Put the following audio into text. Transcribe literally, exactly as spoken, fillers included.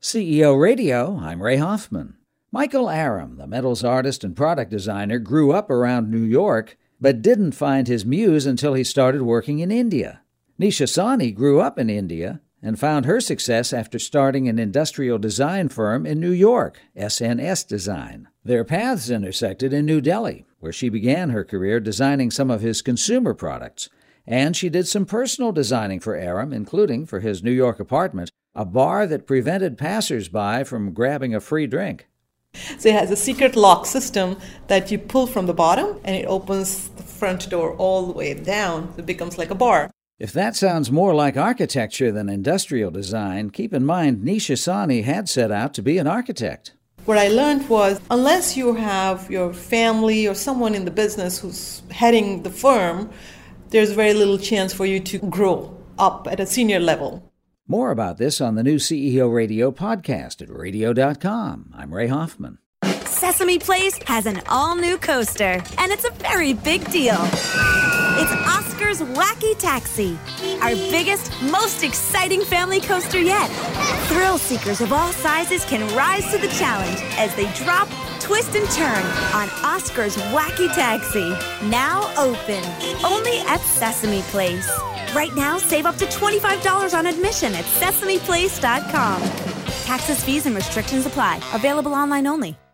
C E O Radio, I'm Ray Hoffman. Michael Aram, the metals artist and product designer, grew up around New York, but didn't find his muse until he started working in India. Nisha Sawhney grew up in India and found her success after starting an industrial design firm in New York, S N S Design. Their paths intersected in New Delhi, where she began her career designing some of his consumer products. And she did some personal designing for Aram, including, for his New York apartment, a bar that prevented passers-by from grabbing a free drink. So it has a secret lock system that you pull from the bottom, and it opens the front door all the way down. It becomes like a bar. If that sounds more like architecture than industrial design, keep in mind Nisha Sawhney had set out to be an architect. What I learned was, unless you have your family or someone in the business who's heading the firm, there's very little chance for you to grow up at a senior level. More about this on the new C E O Radio podcast at radio dot com. I'm Ray Hoffman. Sesame Place has an all-new coaster, and it's a very big deal. It's Oscar's Wacky Taxi, our biggest, most exciting family coaster yet. Thrill seekers of all sizes can rise to the challenge as they drop, twist, and turn on Oscar's Wacky Taxi. Now open, only at Sesame Place. Right now, save up to twenty-five dollars on admission at sesame place dot com. Taxes, fees, and restrictions apply. Available online only.